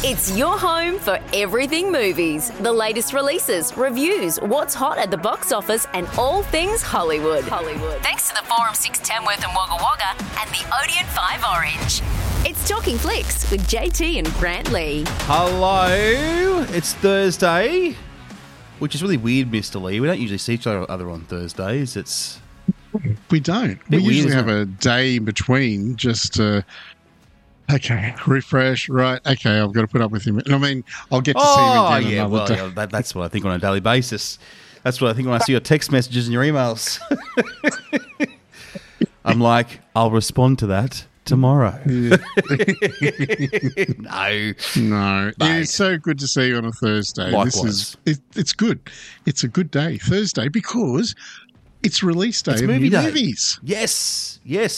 It's your home for everything movies, the latest releases, reviews, what's hot at the box office, and all things Hollywood. Thanks to the Forum 610 Worth and Wagga Wagga and the Odeon 5 Orange. It's Talking Flicks with JT and Grant Lee. Hello, it's Thursday, which is really weird, Mr. Lee. We don't usually see each other on Thursdays. We don't. We usually have a day in between just to... Okay, refresh, right. Okay, I've got to put up with him. I mean, I'll get to see him again another day. Yeah, that's what I think on a daily basis. That's what I think when I see your text messages and your emails. I'm like, I'll respond to that tomorrow. Yeah. No. It is so good to see you on a Thursday. Likewise. It's good. It's a good day, Thursday, because it's release day of movie day. movies. Yes.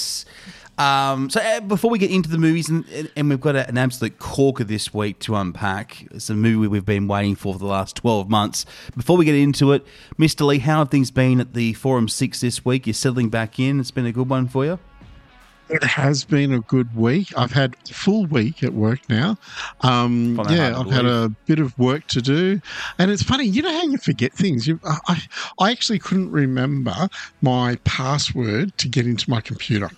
So before we get into the movies, and we've got an absolute corker this week to unpack. It's a movie we've been waiting for the last 12 months. Before we get into it, Mr. Lee, how have things been at the Forum 6 this week? You're settling back in. It's been a good one for you? It has been a good week. I've had a full week at work now. I've had a bit of work to do. And it's funny, you know how you forget things? I actually couldn't remember my password to get into my computer.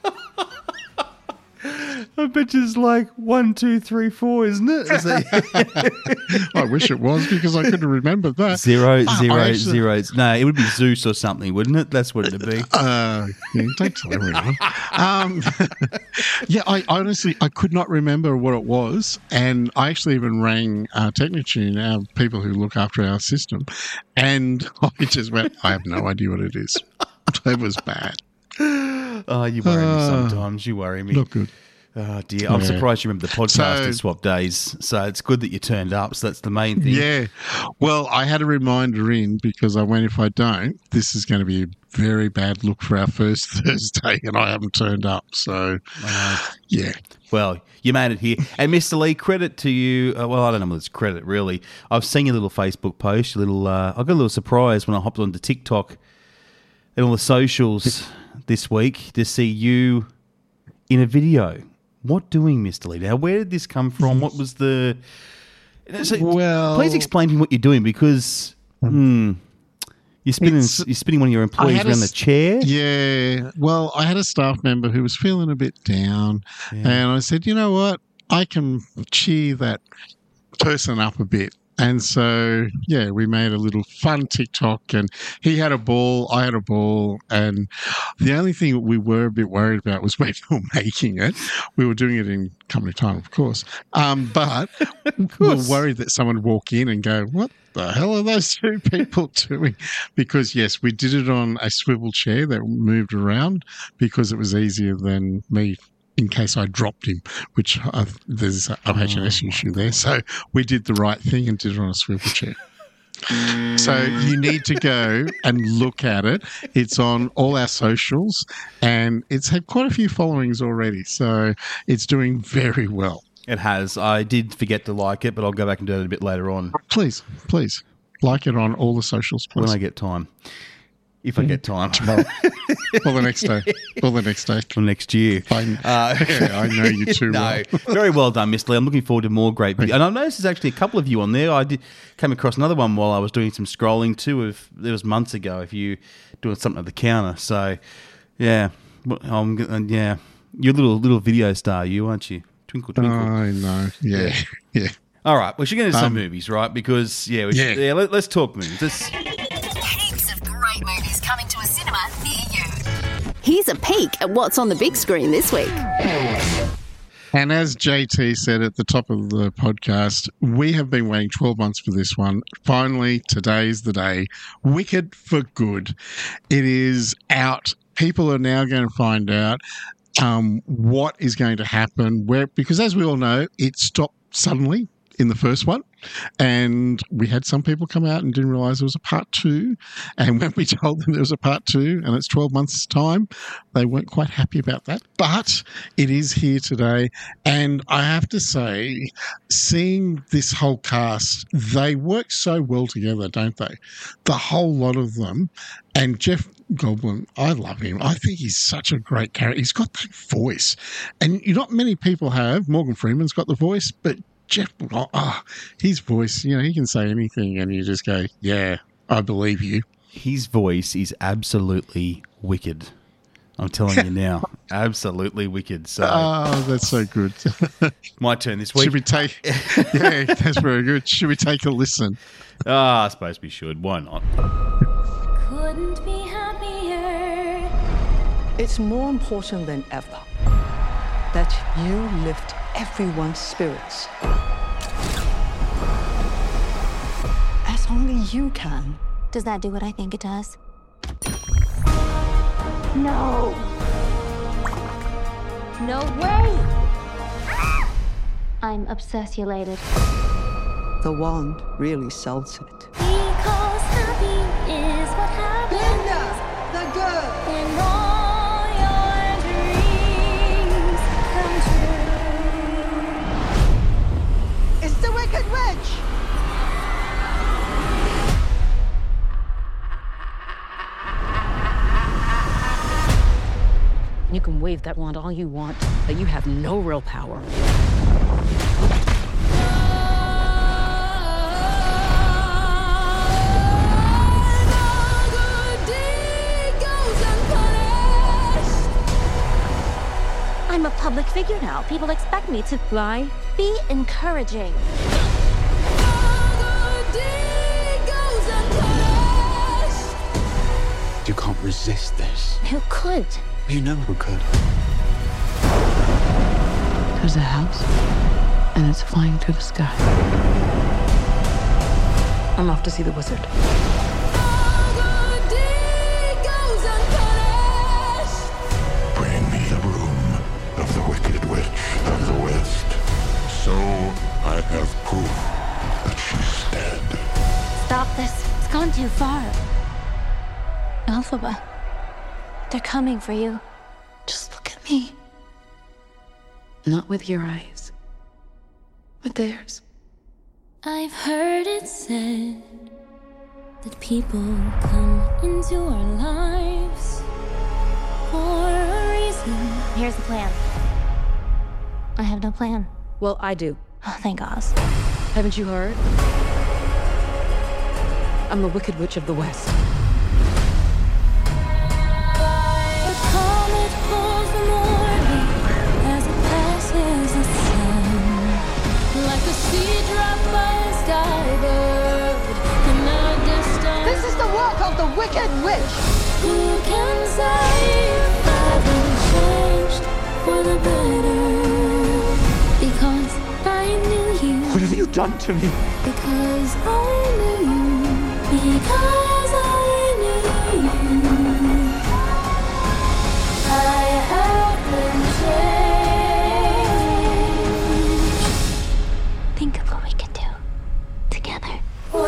I bet it's like 1, 2, 3, 4, isn't it? I wish it was because I couldn't remember that. 0, 0, 0. No, it would be Zeus or something, wouldn't it? That's what it'd be. Don't tell everyone. I honestly could not remember what it was, and I actually even rang Technitune, our people who look after our system, and I just went, I have no idea what it is. It was bad. Oh, you worry me sometimes. You worry me. Not good. Oh, dear. I'm surprised you remember the podcast and swap days. So it's good that you turned up. So that's the main thing. Yeah. Well, I had a reminder in because I went, if I don't, this is going to be a very bad look for our first Thursday, and I haven't turned up. So, yeah. Well, you made it here. And Mr. Lee, credit to you. I don't know whether it's credit, really. I've seen your little Facebook post. I got a little surprise when I hopped onto TikTok and all the socials this week to see you in a video. What doing, Mr. Lee? Now, where did this come from? What was the... please explain to me what you're doing, because you're spinning one of your employees around the chair. Yeah. Well, I had a staff member who was feeling a bit down, and I said, you know what? I can cheer that person up a bit. And so, we made a little fun TikTok, and he had a ball, I had a ball, and the only thing that we were a bit worried about was when we were making it. We were doing it in company time, of course, but we were worried that someone would walk in and go, what the hell are those two people doing? Because, yes, we did it on a swivel chair that moved around because it was easier than me in case I dropped him, which there's a HNS issue there. So we did the right thing and did it on a swivel chair. So you need to go and look at it. It's on all our socials, and it's had quite a few followings already. So it's doing very well. It has. I did forget to like it, but I'll go back and do it a bit later on. Please. Like it on all the socials, please. When I get time. If I get time. Tomorrow. Or the next day. Or the next day. Or next year. I know you too well. Very well done, Mr. Lee. I'm looking forward to more great videos. And I noticed there's actually a couple of you on there. I came across another one while I was doing some scrolling too. It was months ago if you doing something at the counter. So, yeah. You're a little video star, you, aren't you? Twinkle, twinkle. I know. Yeah. All right. We should get into some movies, right? Because, let's talk movies. Heaps of great movies coming to a cinema near you. Here's a peek at what's on the big screen this week. And as JT said at the top of the podcast, we have been waiting 12 months for this one. Finally, today's the day. Wicked for Good. It is out. People are now going to find out what is going to happen, because as we all know, it stopped suddenly in the first one. And we had some people come out and didn't realise there was a part 2. And when we told them there was a part 2 and it's 12 months' time, they weren't quite happy about that. But it is here today. And I have to say, seeing this whole cast, they work so well together, don't they? The whole lot of them. And Jeff Goldblum, I love him. I think he's such a great character. He's got that voice. And not many people have. Morgan Freeman's got the voice, but Jeff, his voice, he can say anything and you just go, yeah, I believe you. His voice is absolutely wicked. I'm telling you now, absolutely wicked. So, that's so good. My turn this week. Should we take? Yeah, that's very good. Should we take a listen? I suppose we should. Why not? Couldn't be happier. It's more important than ever that you lift everyone's spirits. As only you can. Does that do what I think it does? No. No way. I'm obsessulated. The wand really sells it. Because happy is what happens. Linda, the girl. When all your dreams come true. It's the Wicked Witch. You can wave that wand all you want, but you have no real power. I'm a public figure now. People expect me to Lie? be encouraging. You can't resist this. Who could? You know who could. There's a house, and it's flying through the sky. I'm off to see the wizard. Bring me the room of the Wicked Witch of the West. So I have proof that she's dead. Stop this. It's gone too far. Elphaba, they're coming for you. Just look at me. Not with your eyes, with theirs. I've heard it said that people come into our lives for a reason. Here's the plan. I have no plan. Well, I do. Oh, thank Oz. Haven't you heard? I'm the Wicked Witch of the West. The comet pulls the morning as it passes the sun, like a sea drop by a skybird in the distance. This is the work of the Wicked Witch. Who can say if I've been changed for the better? Because I knew you. What have you done to me? Because I knew you. Because I knew you. I have been changed. Think of what we could do together. For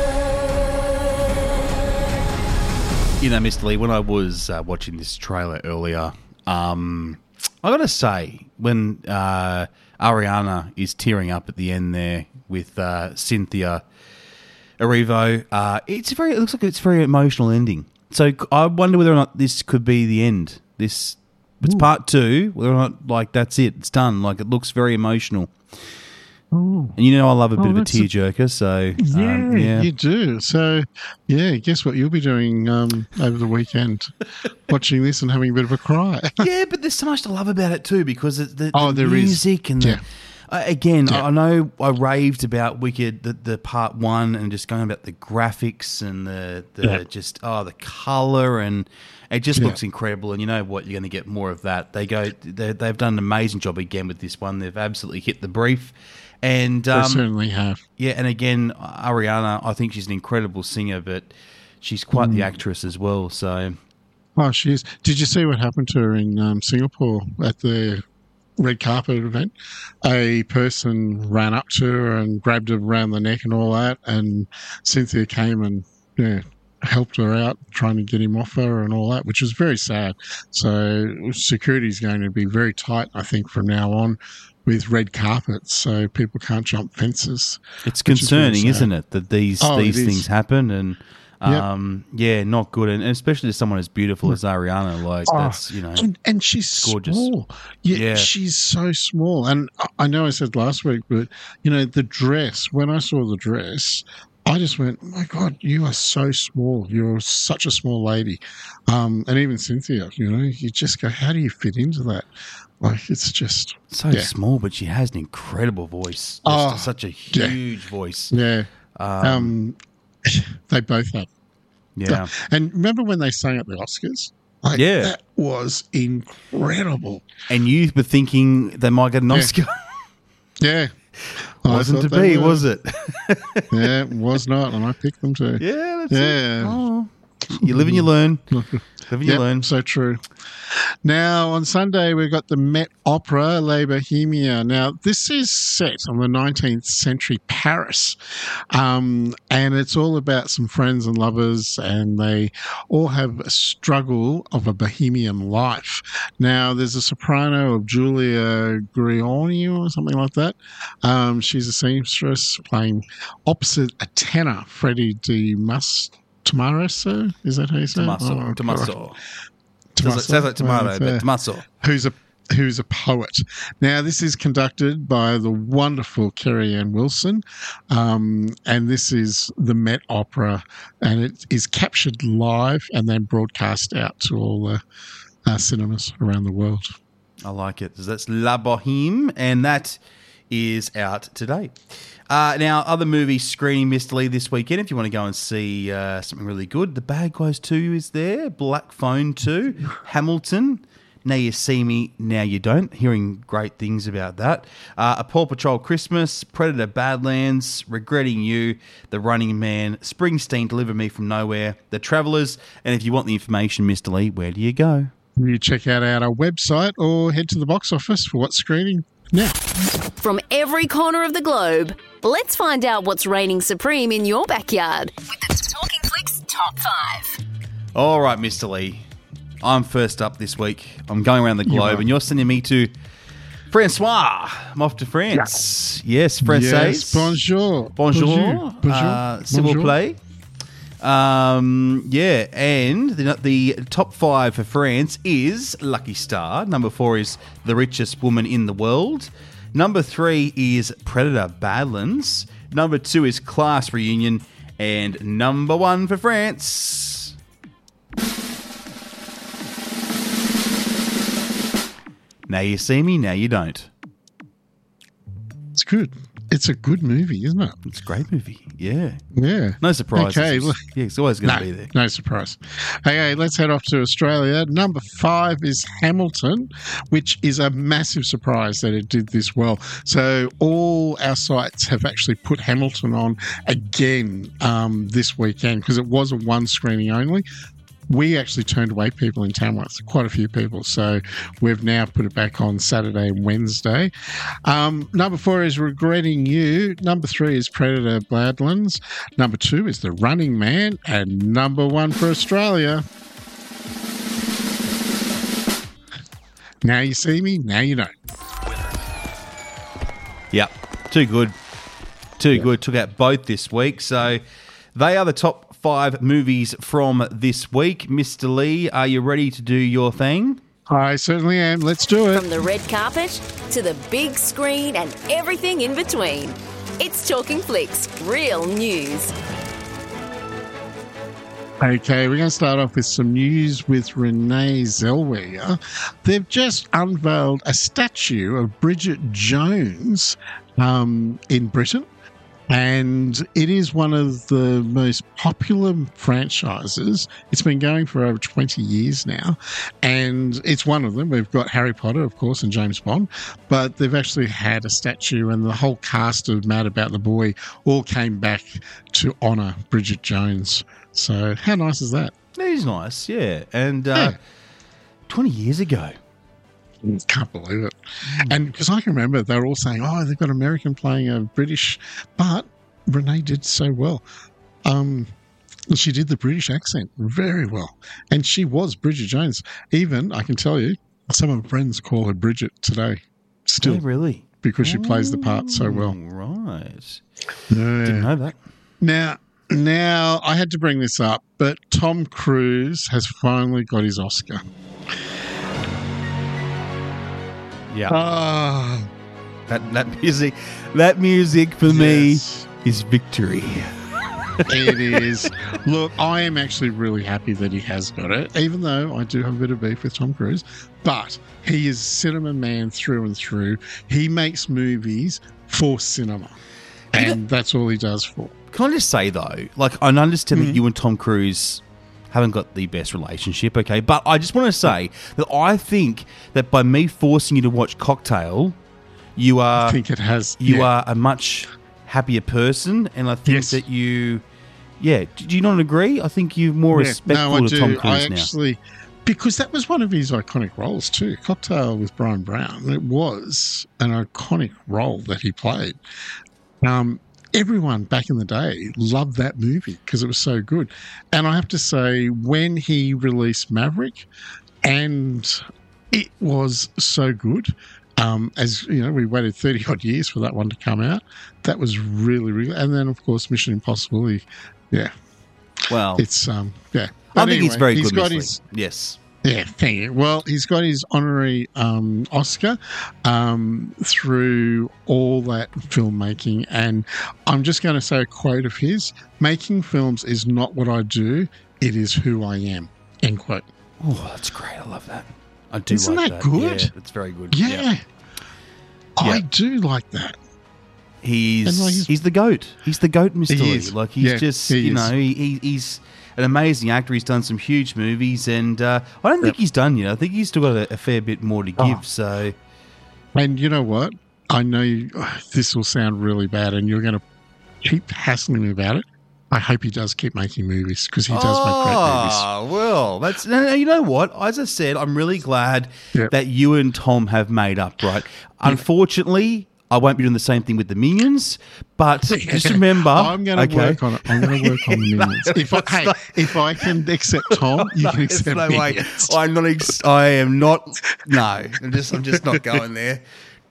good. You know, Mr. Lee, when I was watching this trailer earlier, I got to say, when Ariana is tearing up at the end there with Cynthia Erivo, it looks like it's a very emotional ending. So I wonder whether or not this could be the end. It's part 2, whether or not, like, that's it. It's done. Like, it looks very emotional. Oh. And you know I love a bit of a tearjerker, so... Yeah, you do. So, yeah, guess what you'll be doing over the weekend? Watching this and having a bit of a cry. Yeah, but there's so much to love about it too, because the there is. music and Yeah. I know I raved about Wicked, the part 1, and just going about the graphics and the colour, and it just looks incredible. And you know what, you're going to get more of that. They've done an amazing job again with this one. They've absolutely hit the brief. And They certainly have. Yeah, and again, Ariana, I think she's an incredible singer, but she's quite the actress as well. So, Oh, she is. Did you see what happened to her in Singapore at the red carpet event? A person ran up to her and grabbed her around the neck and all that, and Cynthia came and helped her out, trying to get him off her and all that, which was very sad. So security is going to be very tight, I think, from now on, with red carpets, so people can't jump fences. it's concerning, isn't it, that these it is. things happen? And Yeah, not good, and especially to someone as beautiful as Ariana. Like that's and she's gorgeous. Small. Yeah, she's so small. And I know I said last week, but the dress. When I saw the dress, I just went, oh my God, you are so small. You're such a small lady. And even Cynthia, you just go, how do you fit into that? Like it's just so small, but she has an incredible voice. Just such a huge voice. Yeah. They both have. Yeah. And remember when they sang at the Oscars? That was incredible. And you were thinking they might get an Oscar. Yeah. Wasn't to be, was it? Yeah, it was not, and I picked them to. Yeah, that's it. Oh. You live and you learn. Live and you learn. So true. Now, on Sunday, we've got the Met Opera, Les Bohemiens. Now, this is set on the 19th century Paris, and it's all about some friends and lovers, and they all have a struggle of a bohemian life. Now, there's a soprano of Julia Grioni or something like that. She's a seamstress playing opposite a tenor, Freddie Tomaso, is that how you say it? Tomaso. Sounds like tomato, but Tomaso. Who's a poet. Now, this is conducted by the wonderful Kerry Ann Wilson, and this is the Met Opera, and it is captured live and then broadcast out to all the cinemas around the world. I like it. That's La Boheme, and that is out today. Now, other movies screening Mr. Lee this weekend. If you want to go and see something really good, The Bad Guys 2 is there. Black Phone 2. Hamilton. Now You See Me, Now You Don't. Hearing great things about that. A Paw Patrol Christmas. Predator Badlands. Regretting You. The Running Man. Springsteen, Deliver Me From Nowhere. The Travellers. And if you want the information, Mr. Lee, where do you go? You check out our website or head to the box office for what's screening now. From every corner of the globe, let's find out what's reigning supreme in your backyard with the Talking Flicks Top 5. All right, Mr. Lee. I'm first up this week. I'm going around the globe, and you're sending me to Francois. I'm off to France. Yes, Française. Yes, bonjour. Bonjour. S'il vous plaît. And the top 5 for France is Lucky Star. Number 4 is The Richest Woman in the World. Number 3 is Predator Badlands. Number 2 is Class Reunion. And number 1 for France. Now You See Me, Now You Don't. It's good. It's a good movie, isn't it? It's a great movie. Yeah. Yeah. No surprise. Okay. It's always going to be there. No surprise. Okay, let's head off to Australia. Number 5 is Hamilton, which is a massive surprise that it did this well. So all our sites have actually put Hamilton on again this weekend because it was a one screening only. We actually turned away people in Tamworth, quite a few people. So we've now put it back on Saturday and Wednesday. Number 4 is Regretting You. Number 3 is Predator Badlands. Number 2 is The Running Man. And number 1 for Australia. Now You See Me, Now You Don't. Yep. Too good. Too good. Took out both this week. So they are the top 5 movies from this week. Mr. Lee, are you ready to do your thing? I certainly am. Let's do it. From the red carpet to the big screen and everything in between. It's Talking Flicks, real news. Okay, we're going to start off with some news with Renee Zellweger. They've just unveiled a statue of Bridget Jones in Britain. And it is one of the most popular franchises. It's been going for over 20 years now. And it's one of them. We've got Harry Potter, of course, and James Bond. But they've actually had a statue, and the whole cast of Mad About the Boy all came back to honour Bridget Jones. So how nice is that? It is nice, yeah. And 20 years ago. Can't believe it. And because I can remember they were all saying, oh, they've got an American playing a British, but Renee did so well. She did the British accent very well. And she was Bridget Jones. Even, I can tell you, some of my friends call her Bridget today. Still. Oh, really? Because she plays the part so well. Right. Yeah. Didn't know that. Now, Now, I had to bring this up, but Tom Cruise has finally got his Oscar. Yeah. Ah, That music for Yes. me is victory. it is. Look, I am actually really happy that he has got it, even though I do have a bit of beef with Tom Cruise. But he is a cinema man through and through. He makes movies for cinema, and that's all he does for. Can I just say, though, like, I understand that you and Tom Cruise haven't got the best relationship, okay? But I just want to say that I think that by me forcing you to watch Cocktail, you are I think it has. you are a much happier person, and I think Yes. that you, do you not agree? I think you're more respectful I to do. Tom Cruise I now. actually, because that was one of his iconic roles too. Cocktail with Brian Brown. It was an iconic role that he played. Everyone back in the day loved that movie because it was so good. And I have to say, when he released Maverick, and it was so good. As you know, we waited 30 odd years for that one to come out. That was really, really. And then, of course, Mission Impossible. Well, It's I But think it's anyway, very he's good. got Miss his, Lee. Yes. yeah, thank you. Well, he's got his honorary Oscar through all that filmmaking. And I'm just going to say a quote of his: "Making films is not what I do, it is who I am." End quote. Oh, that's great. I love that. I do Isn't like that good? Yeah, it's very good. Yeah. I Yeah. do like that. He's And, like, he's the GOAT. He's the GOAT, Mr. He Lee. is. Like, he's Yeah, just, he you is. know, he's an amazing actor. He's done some huge movies, and I don't think he's done yet. I think he's still got a fair bit more to give. So, And you know what? I know this will sound really bad, and you're going to keep hassling me about it. I hope he does keep making movies because he does make great movies. Oh, well, that's you know what? As I said, I'm really glad Yep. that you and Tom have made up, right? Unfortunately, I won't be doing the same thing with the Minions, but just remember, I'm going to work on it. I'm going to work on the Minions. If I can accept Tom, you can There's accept no way. Minions. I'm not. I am not. No, I'm just not going there.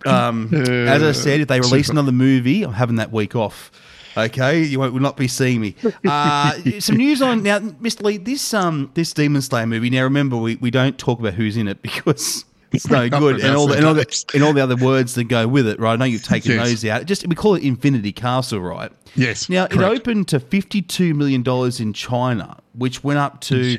As I said, if they release another movie, I'm having that week off. Okay, you will not be seeing me. Some news on now, Mr. Lee. This Demon Slayer movie. Now, remember, we don't talk about who's in it because it's no good, and all the other words that go with it. Right? I know you've taken those out. We call it Infinity Castle, right? Yes. Now it correct. opened to $52 million in China, which went up to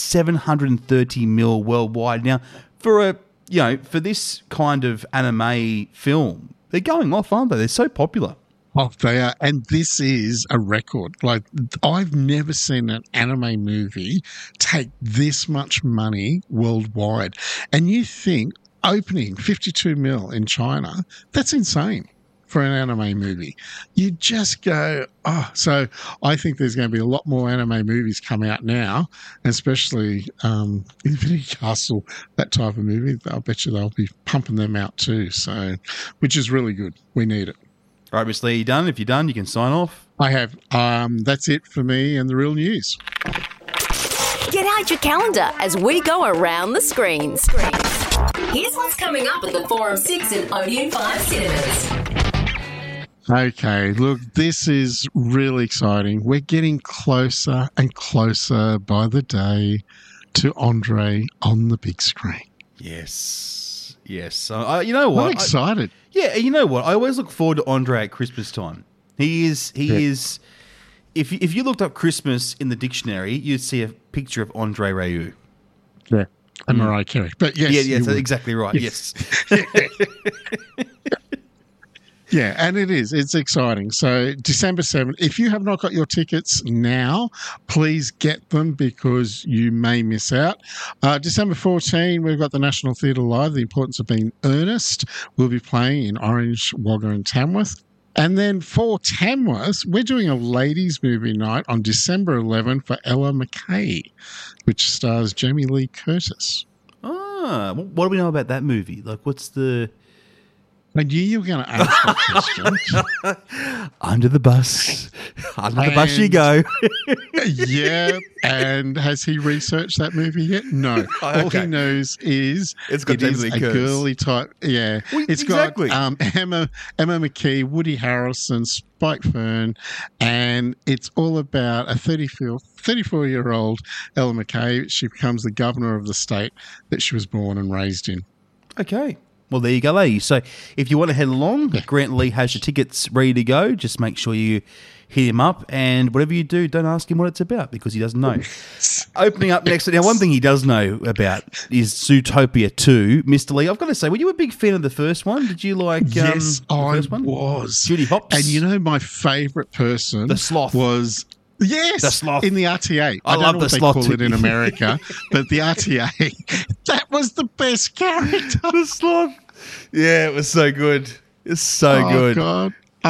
$730 million worldwide. Now, for this kind of anime film, they're going off, aren't they? They're so popular. Oh, they are. And this is a record. Like, I've never seen an anime movie take this much money worldwide. And you think opening 52 mil in China, that's insane for an anime movie. You just go, oh. So I think there's going to be a lot more anime movies come out now, especially Infinity Castle, that type of movie. I bet you they'll be pumping them out too. So, which is really good. We need it. All right, Miss Lee, you done? If you're done, you can sign off. I have. That's it for me and the real news. Get out your calendar as we go around the screens. Here's what's coming up at the Forum 6 and Odeon 5 cinemas. Okay, look, this is really exciting. We're getting closer and closer by the day to Andre on the big screen. Yes. So, you know what? I'm excited. You know what? I always look forward to Andre at Christmas time. He is. If you looked up Christmas in the dictionary, you'd see a picture of Andre Raoult. Yeah. And Mariah Carey. But yes. Yeah, that's would. exactly right. Yes. Yeah, and it is. It's exciting. So December 7th, if you have not got your tickets now, please get them because you may miss out. December 14, we've got the National Theatre Live, The Importance of Being Earnest. We'll be playing in Orange, Wagga and Tamworth. And then for Tamworth, we're doing a ladies' movie night on December 11 for Ella McKay, which stars Jamie Lee Curtis. What do we know about that movie? Like, what's the... I knew you were going to ask that question. Under the bus. Under the bus you go. Yeah, and has he researched that movie yet? No. All he knows is It's got it is Jamie a Lee Curtis. girly type. Yeah, Well, it's exactly. got Emma McKee, Woody Harrelson, Spike Fern, and it's all about a 34-year-old Ella McKay. She becomes the governor of the state that she was born and raised in. Okay. Well, there you go, ladies. So if you want to head along, Grant Lee has your tickets ready to go. Just make sure you hit him up, and whatever you do, don't ask him what it's about because he doesn't know. Opening up next, now one thing he does know about is Zootopia 2. Mr. Lee, I've got to say, were you a big fan of the first one? Did you like Yes, the I first one? was. Judy Hopps. And you know my favourite person? The sloth. Was... Yes, The sloth. in the RTA. I don't love know the what they sloth call too. it in America, but the RTA, that was the best character. The sloth. Yeah, it was so good. It's so good. God.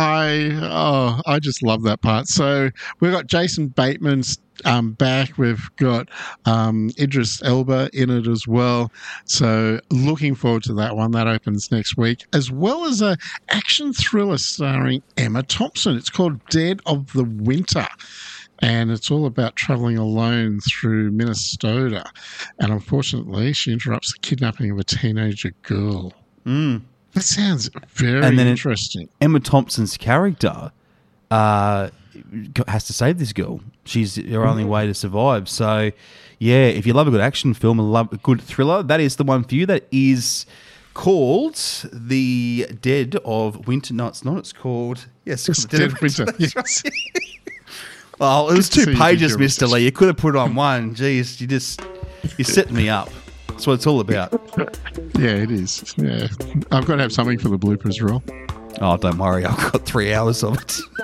I just love that part. So we've got Jason Bateman's back. We've got Idris Elba in it as well. So looking forward to that one. That opens next week, as well as a action thriller starring Emma Thompson. It's called Dead of the Winter. And it's all about travelling alone through Minnesota. And unfortunately, she interrupts the kidnapping of a teenager girl. That sounds very interesting. Emma Thompson's character has to save this girl. She's her only way to survive. So, yeah, if you love a good action film and love a good thriller, that is the one for you. That is called The Dead of Winter. No, it's not. It's called... Yes, It's Dead of Winter. That's Yes. right. Well, it was Good to see 2 you pages, did your Mr. Lee. You could have put it on one. Jeez, you're setting me up. That's what it's all about. Yeah, it is. Yeah, I've got to have something for the bloopers roll. Oh, don't worry. I've got 3 hours of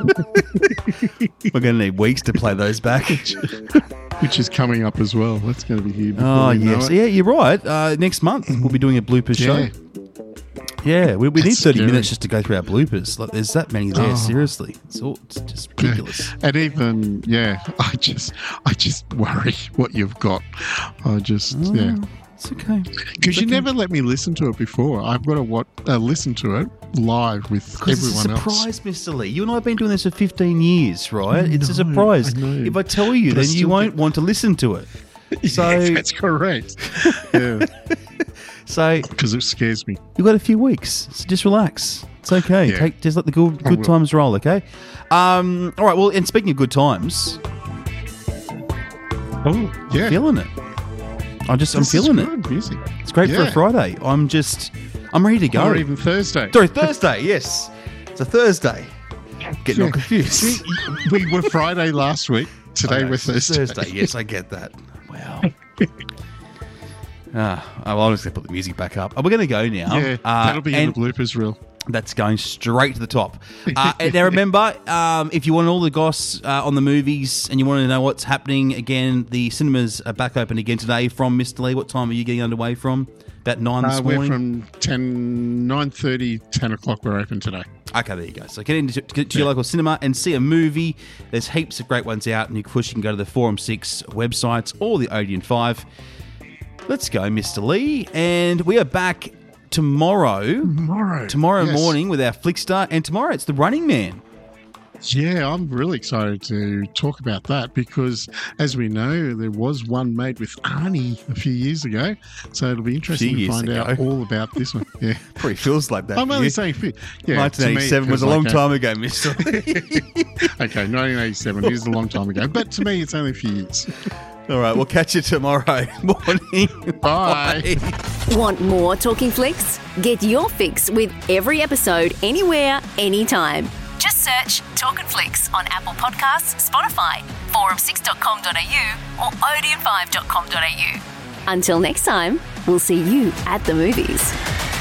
it. We're going to need weeks to play those back. Which is coming up as well. That's going to be here. Oh, we know yes. it. Yeah, you're right. Next month, we'll be doing a bloopers Yeah. show. Yeah, we need That's 30 scary. minutes just to go through our bloopers. Like, there's that many there, seriously. It's just ridiculous. And even, I just worry what you've got. It's okay. Because you never let me listen to it before. I've got to listen to it live with everyone It's a surprise, else. Mr. Lee. You and I have been doing this for 15 years, right? It's a surprise. I know. If I tell you, But I then you still won't want to listen to it. So, Yeah, that's correct. Yeah, so because it scares me. you've got a few weeks, so just relax. It's okay. Yeah. Just let the good will. times roll, okay? All right, well, and speaking of good times, Oh, yeah. feeling it. I'm feeling it. Good music. It's great for a Yeah. Friday. I'm ready to go. Or even Thursday. Sorry, Thursday, yes. It's a Thursday. Getting all confused. We were Friday last week. Today we're It's Thursday. yes, I get that. Wow. I'm just going to put the music back up. We're going to go now. Yeah, that'll be in and the bloopers reel. that's going straight to the top. And now remember, if you want all the goss on the movies and you want to know what's happening, again, the cinemas are back open again today from Mr. Lee. What time are you getting underway from? About 9 this We're morning? from 9:30, 10 o'clock. We're open today. Okay, there you go. So get to your local cinema and see a movie. There's heaps of great ones out, and of course you can go to the Forum 6 websites or the Odeon 5. Let's go, Mr. Lee. And we are back tomorrow Yes. morning with our Flickster, and tomorrow it's The Running Man. Yeah, I'm really excited to talk about that because, as we know, there was one made with Arnie a few years ago. So it'll be interesting to find out all about this one. Yeah, Probably feels like that. I'm for only you. saying, yeah, 1987 was a long time ago, Mr. Lee. Okay, 1987 is a long time ago, but to me, it's only a few years. All right, we'll catch you tomorrow morning. Bye. Want more Talking Flicks? Get your fix with every episode, anywhere, anytime. Just search Talking Flicks on Apple Podcasts, Spotify, forum6.com.au or odeon5.com.au. Until next time, we'll see you at the movies.